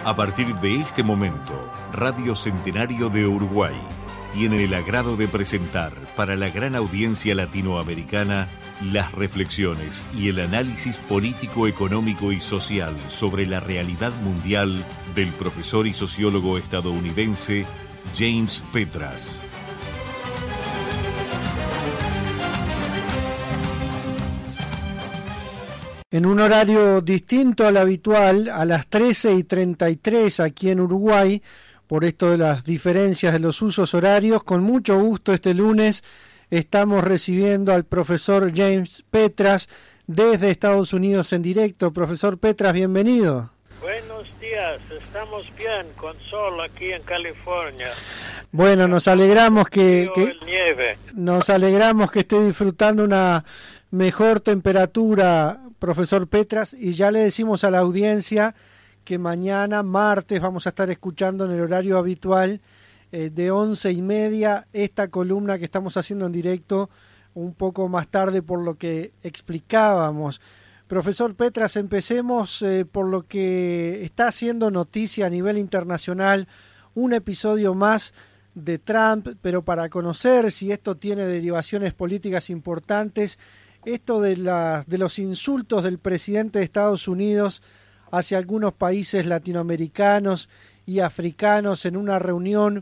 A partir de este momento, Radio Centenario de Uruguay tiene el agrado de presentar para la gran audiencia latinoamericana las reflexiones y el análisis político, económico y social sobre la realidad mundial del profesor y sociólogo estadounidense James Petras. En un horario distinto al habitual, a las 13:33 aquí en Uruguay, por esto de las diferencias de los usos horarios, con mucho gusto este lunes estamos recibiendo al profesor James Petras desde Estados Unidos en directo. Profesor Petras, bienvenido. Buenos días, estamos bien, con sol aquí en California. Bueno, nos alegramos que nieve. Nos alegramos que esté disfrutando una mejor temperatura, profesor Petras, y ya le decimos a la audiencia que mañana, martes, vamos a estar escuchando en el horario habitual de 11:30 esta columna que estamos haciendo en directo un poco más tarde por lo que explicábamos. Profesor Petras, empecemos por lo que está haciendo noticia a nivel internacional, un episodio más de Trump, pero para conocer si esto tiene derivaciones políticas importantes, esto de los insultos del presidente de Estados Unidos hacia algunos países latinoamericanos y africanos en una reunión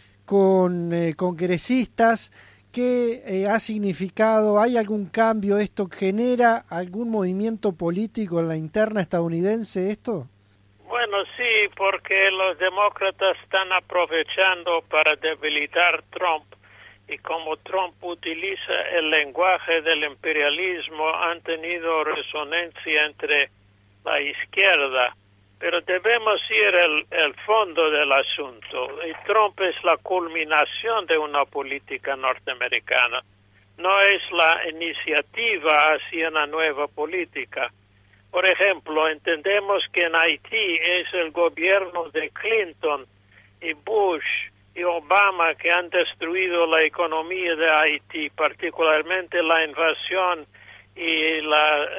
con congresistas, ¿qué ha significado? ¿Hay algún cambio? ¿Esto genera algún movimiento político en la interna estadounidense esto? Bueno, sí, porque los demócratas están aprovechando para debilitar Trump, y como Trump utiliza el lenguaje del imperialismo, han tenido resonancia entre la izquierda, pero debemos ir al fondo del asunto. Y Trump es la culminación de una política norteamericana, no es la iniciativa hacia una nueva política. Por ejemplo, entendemos que en Haití es el gobierno de Clinton y Bush y Obama que han destruido la economía de Haití, particularmente la invasión y el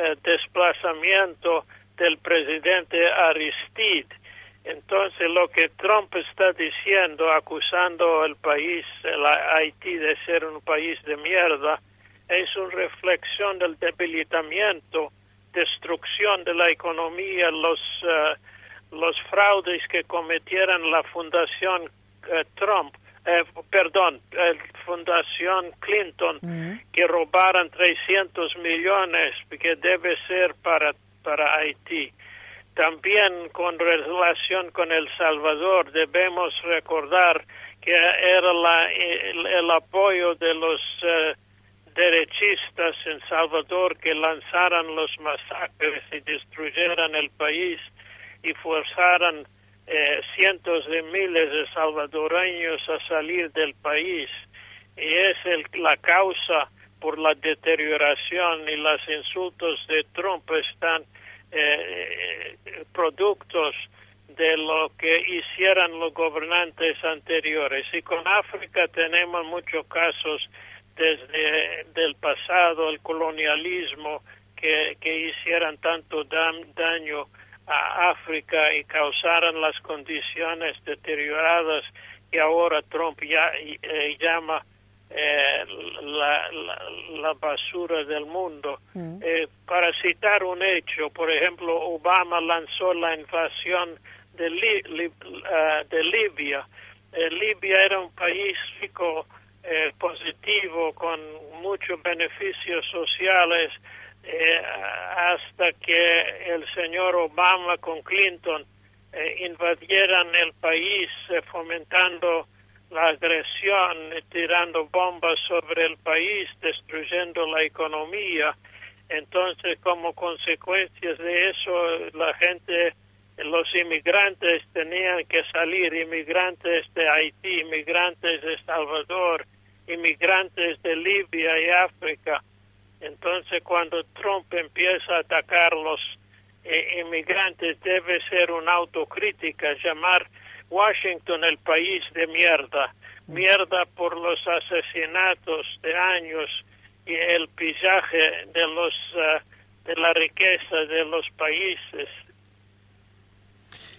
desplazamiento del presidente Aristide. Entonces, lo que Trump está diciendo, acusando al país, Haití, de ser un país de mierda, es una reflexión del debilitamiento, destrucción de la economía, los fraudes que cometieron la Fundación Fundación Clinton, que robaron 300 millones, que debe ser para Haití. También con relación con El Salvador, debemos recordar que era el apoyo de los derechistas en Salvador que lanzaran los masacres y destruyeran el país y forzaran cientos de miles de salvadoreños a salir del país. Y es la causa por la deterioración, y los insultos de Trump están productos de lo que hicieran los gobernantes anteriores. Y con África tenemos muchos casos desde el pasado, el colonialismo, que hicieran tanto daño a África y causaran las condiciones deterioradas que ahora Trump llama la basura del mundo. Para citar un hecho, por ejemplo, Obama lanzó la invasión de Libia. Libia era un país rico, positivo, con muchos beneficios sociales, hasta que el señor Obama con Clinton invadieran el país, fomentando la agresión, tirando bombas sobre el país, destruyendo la economía. Entonces, como consecuencias de eso, la gente, los inmigrantes tenían que salir, inmigrantes de Haití, inmigrantes de Salvador, inmigrantes de Libia y África. Entonces, cuando Trump empieza a atacar los inmigrantes, debe ser una autocrítica, llamar Washington el país de mierda por los asesinatos de años y el pillaje de la riqueza de los países.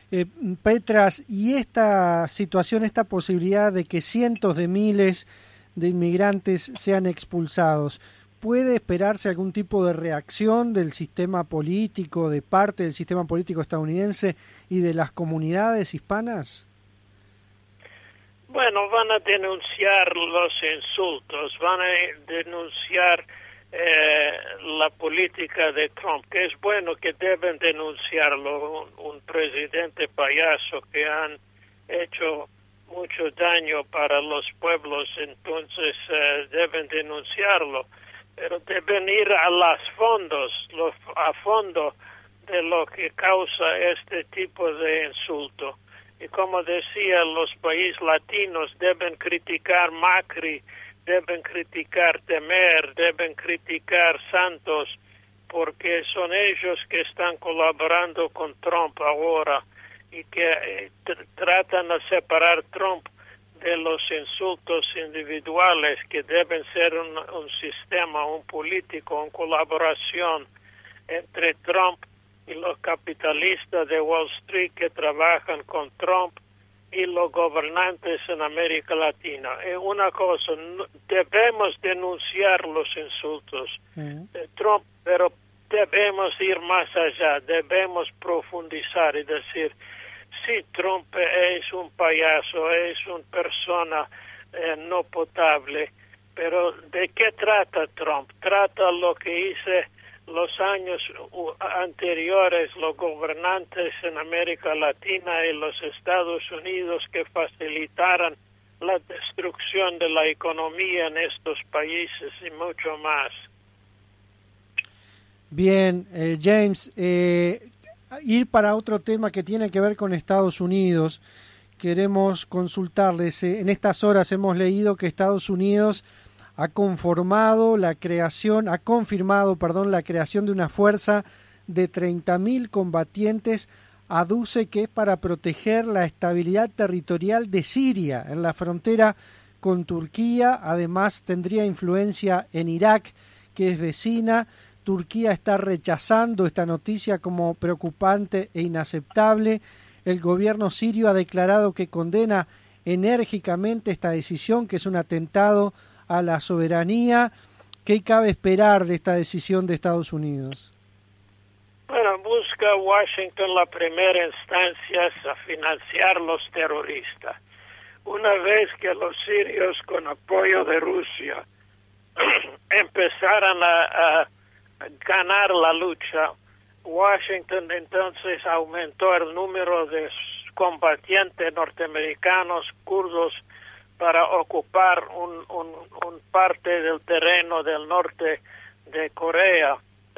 Petras, y esta situación, esta posibilidad de que cientos de miles de inmigrantes sean expulsados, ¿puede esperarse algún tipo de reacción del sistema político, de parte del sistema político estadounidense y de las comunidades hispanas? Bueno, van a denunciar los insultos, van a denunciar la política de Trump, que es bueno que deben denunciarlo, un presidente payaso que han hecho mucho daño para los pueblos, entonces deben denunciarlo, pero deben ir a a fondo de lo que causa este tipo de insulto. Y como decía, los países latinos deben criticar Macri, deben criticar Temer, deben criticar Santos, porque son ellos que están colaborando con Trump ahora y que tratan de separar Trump de los insultos individuales, que deben ser un sistema, un político, una colaboración entre Trump y los capitalistas de Wall Street que trabajan con Trump y los gobernantes en América Latina. Una cosa, debemos denunciar los insultos de Trump, pero debemos ir más allá, debemos profundizar y decir, sí, Trump es un payaso, es una persona no potable, pero ¿de qué trata Trump? Trata lo que hice los años anteriores los gobernantes en América Latina y los Estados Unidos, que facilitaran la destrucción de la economía en estos países y mucho más. Bien, James, ir para otro tema que tiene que ver con Estados Unidos. Queremos consultarles, en estas horas hemos leído que Estados Unidos ha confirmado la creación de una fuerza de 30.000 combatientes, aduce que es para proteger la estabilidad territorial de Siria en la frontera con Turquía. Además tendría influencia en Irak, que es vecina. Turquía está rechazando esta noticia como preocupante e inaceptable. El gobierno sirio ha declarado que condena enérgicamente esta decisión, que es un atentado a la soberanía. ¿Qué cabe esperar de esta decisión de Estados Unidos? Bueno, busca Washington la primera instancia a financiar los terroristas. Una vez que los sirios, con apoyo de Rusia, empezaran a ganar la lucha, Washington entonces aumentó el número de combatientes norteamericanos kurdos para ocupar un parte del terreno del norte de Corea,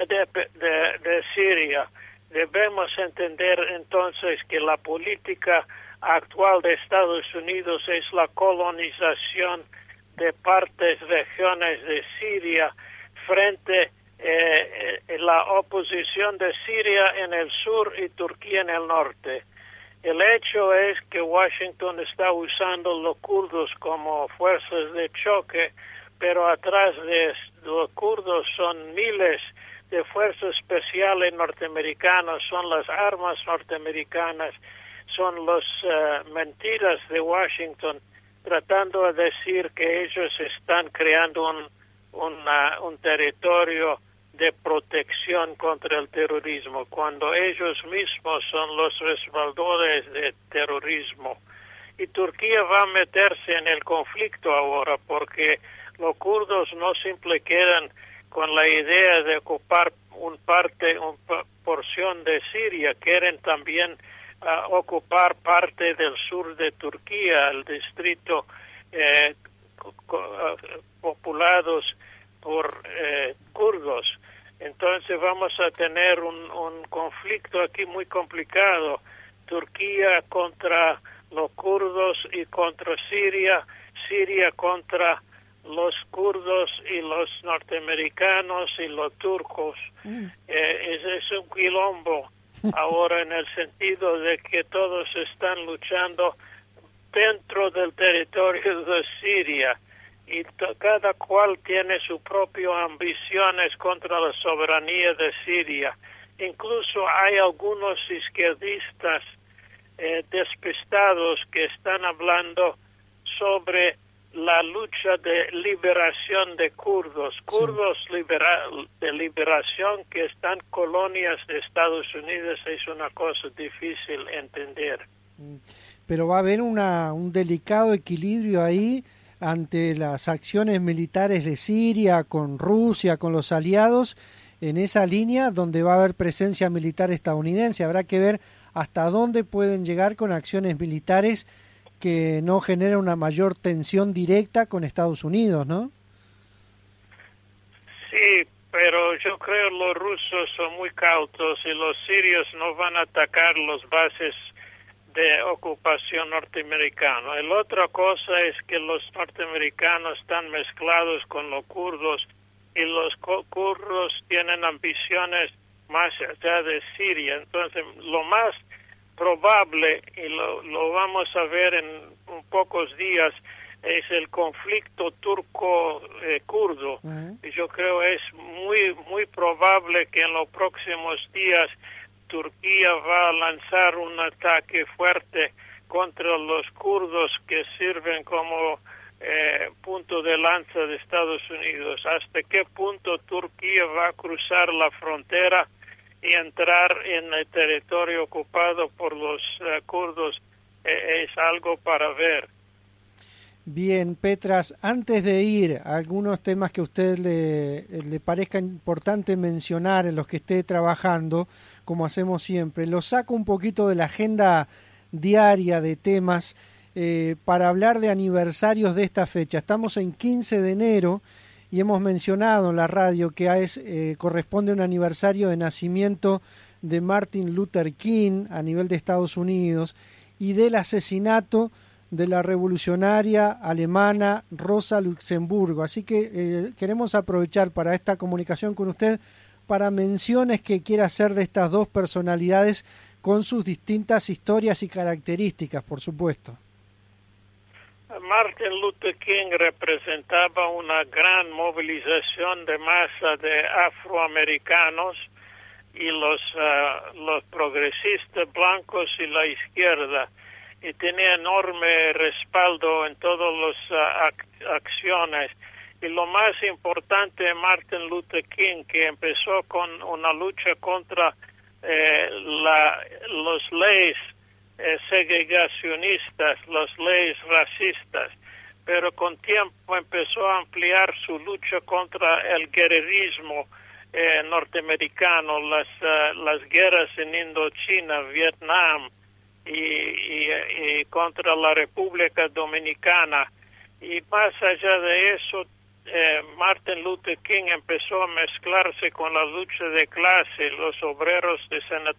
de Siria. Debemos entender entonces que la política actual de Estados Unidos es la colonización de partes, regiones de Siria frente a la oposición de Siria en el sur y Turquía en el norte. El hecho es que Washington está usando los kurdos como fuerzas de choque, pero atrás de los kurdos son miles de fuerzas especiales norteamericanas, son las armas norteamericanas, son las mentiras de Washington, tratando de decir que ellos están creando un territorio de protección contra el terrorismo, cuando ellos mismos son los respaldores del terrorismo. Y Turquía va a meterse en el conflicto ahora, porque los kurdos no siempre quedan con la idea de ocupar una porción de Siria, quieren también ocupar parte del sur de Turquía, el distrito populados por kurdos. Entonces vamos a tener un conflicto aquí muy complicado. Turquía contra los kurdos y contra Siria, Siria contra los kurdos y los norteamericanos y los turcos. Es un quilombo ahora, en el sentido de que todos están luchando dentro del territorio de Siria y cada cual tiene sus propias ambiciones contra la soberanía de Siria. Incluso hay algunos izquierdistas despistados que están hablando sobre la lucha de liberación de kurdos, de liberación que están colonias de Estados Unidos. Es una cosa difícil entender. Pero va a haber un delicado equilibrio ahí ante las acciones militares de Siria, con Rusia, con los aliados, en esa línea donde va a haber presencia militar estadounidense. Habrá que ver hasta dónde pueden llegar con acciones militares que no generen una mayor tensión directa con Estados Unidos, ¿no? Sí, pero yo creo que los rusos son muy cautos y los sirios no van a atacar las bases de ocupación norteamericana. La otra cosa es que los norteamericanos están mezclados con los kurdos y los kurdos tienen ambiciones más allá de Siria. Entonces, lo más probable, y lo vamos a ver en pocos días, es el conflicto turco-kurdo. Y yo creo es muy probable que en los próximos días Turquía va a lanzar un ataque fuerte contra los kurdos que sirven como punto de lanza de Estados Unidos. ¿Hasta qué punto Turquía va a cruzar la frontera y entrar en el territorio ocupado por los kurdos? Es algo para ver. Bien, Petras, antes de ir a algunos temas que a usted le parezca importante mencionar en los que esté trabajando, como hacemos siempre, lo saco un poquito de la agenda diaria de temas para hablar de aniversarios de esta fecha. Estamos en 15 de enero y hemos mencionado en la radio que corresponde a un aniversario de nacimiento de Martin Luther King a nivel de Estados Unidos y del asesinato de la revolucionaria alemana Rosa Luxemburgo. Así que queremos aprovechar para esta comunicación con usted para menciones que quiera hacer de estas dos personalidades con sus distintas historias y características, por supuesto. Martin Luther King representaba una gran movilización de masa de afroamericanos y los progresistas blancos y la izquierda, y tenía enorme respaldo en todas las acciones. Y lo más importante de Martin Luther King, que empezó con una lucha contra las leyes segregacionistas, las leyes racistas, pero con tiempo empezó a ampliar su lucha contra el guerrerismo norteamericano, las guerras en Indochina, Vietnam, y contra la República Dominicana. Y más allá de eso, Martin Luther King empezó a mezclarse con la lucha de clase, los obreros de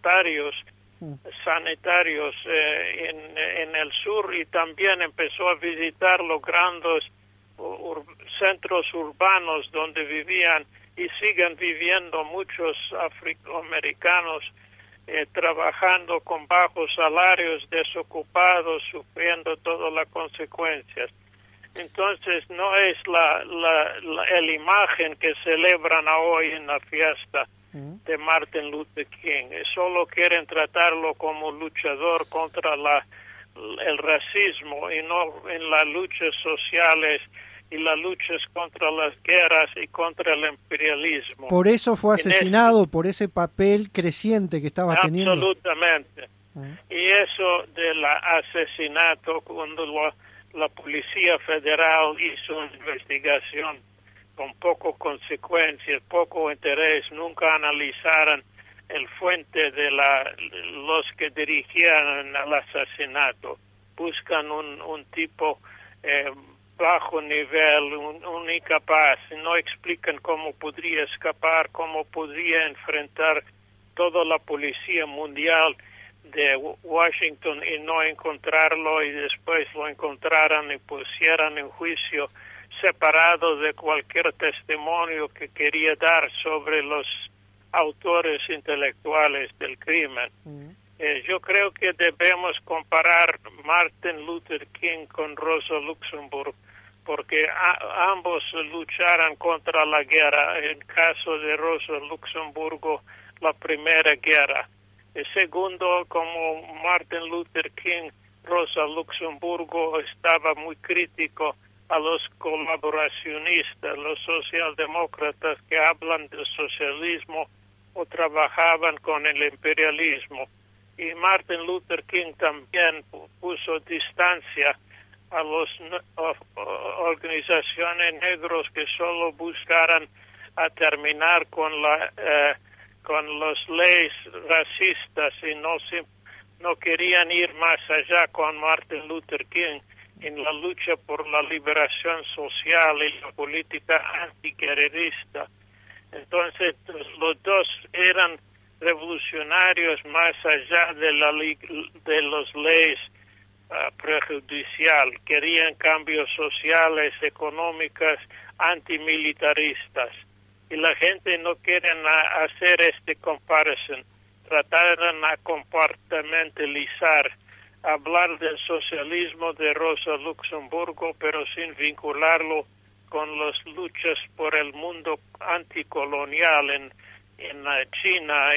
sanitarios en el sur, y también empezó a visitar los grandes centros urbanos donde vivían y siguen viviendo muchos afroamericanos trabajando con bajos salarios, desocupados, sufriendo todas las consecuencias. Entonces no es la imagen que celebran hoy en la fiesta de Martin Luther King. Solo quieren tratarlo como luchador contra el racismo y no en las luchas sociales y las luchas contra las guerras y contra el imperialismo. Por eso fue asesinado, por ese papel creciente que estaba teniendo. Absolutamente. Y eso del asesinato, cuando la Policía Federal hizo una investigación con poco consecuencias, poco interés, nunca analizaron el fuente de los que dirigían el asesinato. Buscan un tipo bajo nivel, un incapaz, no explican cómo podría escapar, cómo podría enfrentar toda la policía mundial de Washington y no encontrarlo, y después lo encontraran y pusieran en juicio separado de cualquier testimonio que quería dar sobre los autores intelectuales del crimen. Yo creo que debemos comparar Martin Luther King con Rosa Luxemburg, porque ambos lucharon contra la guerra. En caso de Rosa Luxemburgo, la primera guerra. Segundo, como Martin Luther King, Rosa Luxemburgo estaba muy crítico a los colaboracionistas, los socialdemócratas que hablan del socialismo o trabajaban con el imperialismo. Y Martin Luther King también puso distancia a las organizaciones negros que solo buscaran a terminar con las leyes racistas y no querían ir más allá con Martin Luther King en la lucha por la liberación social y la política antiquererista. Entonces, los dos eran revolucionarios más allá de las leyes prejudicial. Querían cambios sociales, económicos, antimilitaristas. Y la gente no quiere hacer este comparison. Trataron a compartimentalizar, hablar del socialismo de Rosa Luxemburgo, pero sin vincularlo con las luchas por el mundo anticolonial en China,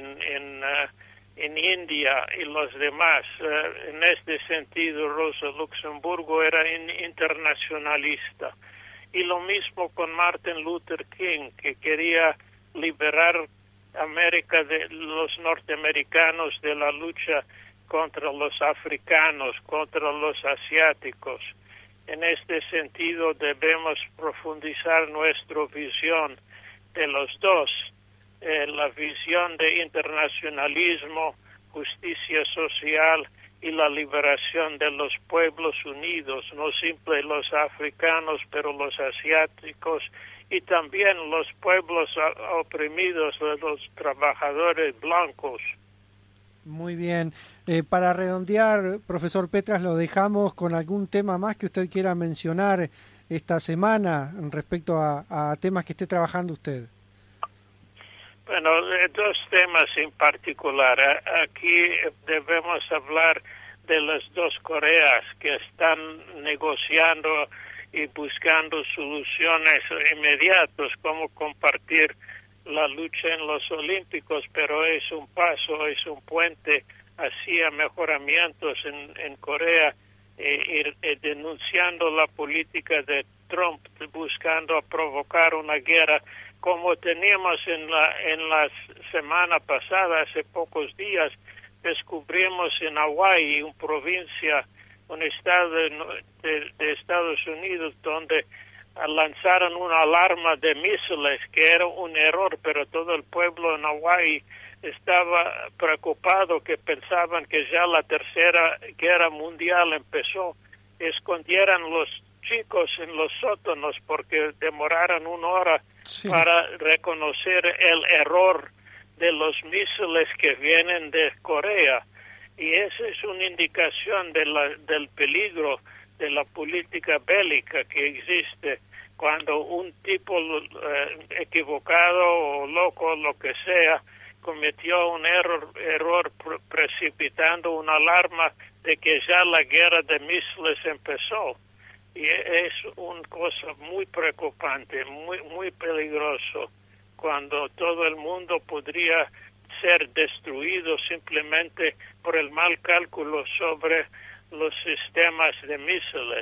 en India y los demás. En este sentido, Rosa Luxemburgo era internacionalista. Y lo mismo con Martin Luther King, que quería liberar América de los norteamericanos de la lucha contra los africanos, contra los asiáticos. En este sentido debemos profundizar nuestra visión de los dos, la visión de internacionalismo, justicia social y la liberación de los pueblos unidos, no simple los africanos, pero los asiáticos y también los pueblos oprimidos de los trabajadores blancos. Muy bien. Para redondear, profesor Petras, lo dejamos con algún tema más que usted quiera mencionar esta semana respecto a temas que esté trabajando usted. Bueno, dos temas en particular. Aquí debemos hablar de las dos Coreas que están negociando y buscando soluciones inmediatas, como compartir la lucha en los Olímpicos, pero es un paso, es un puente hacia mejoramientos en Corea, denunciando la política de Trump, buscando provocar una guerra, como teníamos en la semana pasada, hace pocos días, descubrimos en Hawái, una provincia, un estado de Estados Unidos, donde lanzaron una alarma de misiles, que era un error, pero todo el pueblo en Hawái estaba preocupado, que pensaban que ya la tercera guerra mundial empezó. Escondieran los chicos en los sótanos porque demoraron 1 hora para reconocer el error de los misiles que vienen de Corea. Y esa es una indicación del peligro de la política bélica que existe cuando un tipo equivocado o loco, lo que sea, cometió un error precipitando una alarma de que ya la guerra de misiles empezó. Y es una cosa muy preocupante, muy peligroso, cuando todo el mundo podría ser destruido simplemente por el mal cálculo sobre los sistemas de misiles.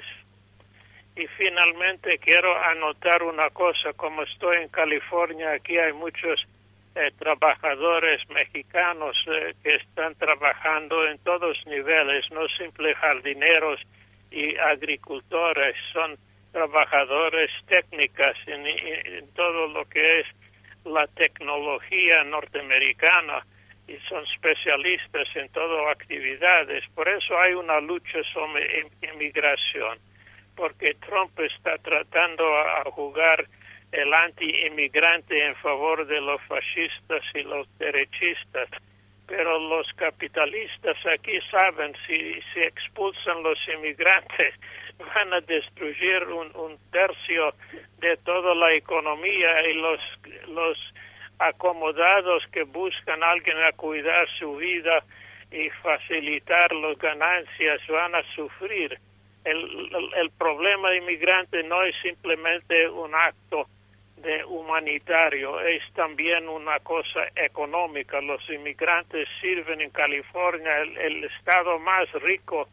Y finalmente quiero anotar una cosa, como estoy en California, aquí hay muchos trabajadores mexicanos que están trabajando en todos niveles, no simples jardineros y agricultores, son trabajadores técnicas en todo lo que es la tecnología norteamericana y son especialistas en todas actividades. Por eso hay una lucha sobre inmigración, porque Trump está tratando a jugar el anti-inmigrante en favor de los fascistas y los derechistas. Pero los capitalistas aquí saben, si expulsan los inmigrantes, van a destruir un tercio de toda la economía, y los acomodados que buscan a alguien a cuidar su vida y facilitar las ganancias van a sufrir. El problema de inmigrante no es simplemente un acto de humanitario, es también una cosa económica. Los inmigrantes sirven en California, el estado más rico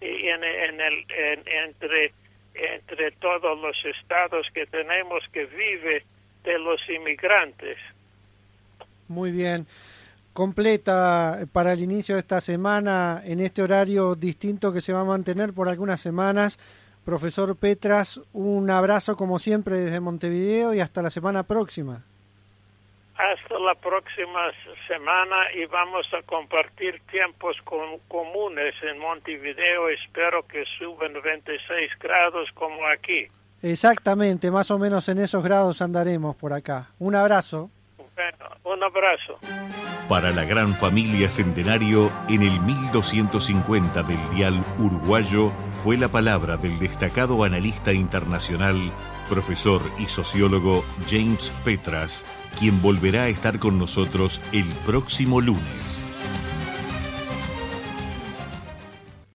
entre todos los estados que tenemos, que vive de los inmigrantes. Muy bien. Completa para el inicio de esta semana, en este horario distinto que se va a mantener por algunas semanas. Profesor Petras, un abrazo como siempre desde Montevideo y hasta la semana próxima. Hasta la próxima semana, y vamos a compartir tiempos comunes en Montevideo. Espero que suban 26 grados como aquí. Exactamente, más o menos en esos grados andaremos por acá. Un abrazo. Bueno, un abrazo. Para la gran familia Centenario, en el 1250 del dial uruguayo, fue la palabra del destacado analista internacional, profesor y sociólogo James Petras, quien volverá a estar con nosotros el próximo lunes.